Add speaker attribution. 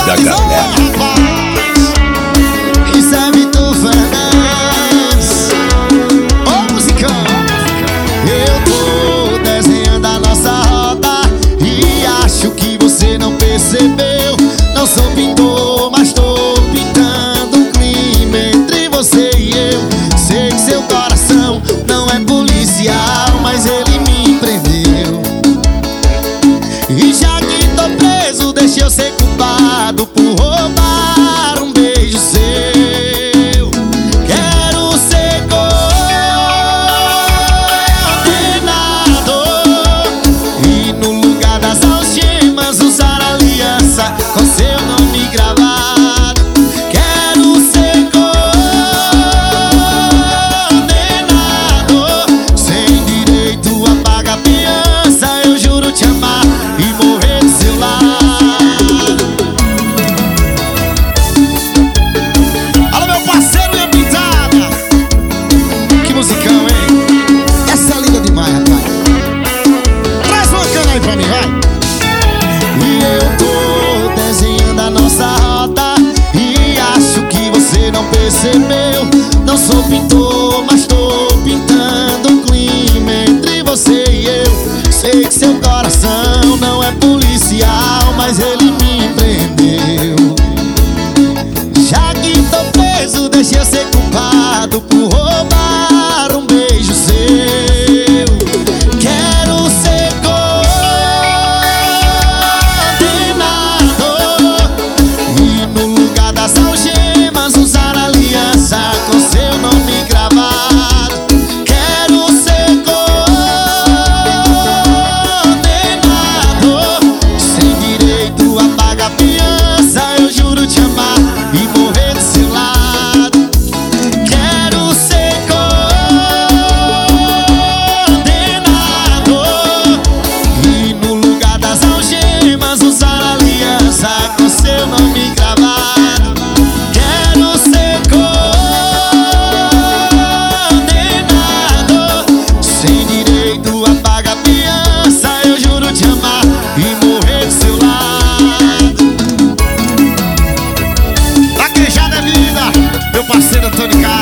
Speaker 1: da galera.
Speaker 2: Isso é Vitor Fernandes. Ô musicão, eu tô desenhando a nossa roda e acho que você não percebeu. Não sou pintor, mas tô pintando um clima entre você e eu. Sei que seu coração não é policial, mas ele me prendeu. E já que tô preso, deixa eu ser culpado por roubar um beijo seu. Quero ser condenado e no lugar das algemas usar aliança com seu nome gravado. Quero ser condenado sem direito a pagar fiança. Eu juro te amar e morrer do seu lado. Alô, meu parceiro Linha Pintada. Que musicão, hein? Essa é linda demais, rapaz. Traz uma cana aí pra mim, vai. E eu tô desenhando a nossa roda e acho que você não percebeu. Não sou pintor, mas tô pintando um clima entre você e eu. Sei que seu coração não é policial, mas ele me prendeu. Já que tô preso, deixa eu ser culpado por roubar um beijo seu. Quero ser condenado e no lugar das algemas usar aliança com seu nome gravado. Quero ser condenado sem direito a pagar fiança. Eu juro te amar e morrer do seu lado. Quero ser condenado e no lugar das algemas usar aliança com seu nome gravado. Quero ser condenado sem direito a pagar fiança. Eu juro te amar e morrer do seu lado. Vaquejada é vida, meu parceiro Antônio Carlos.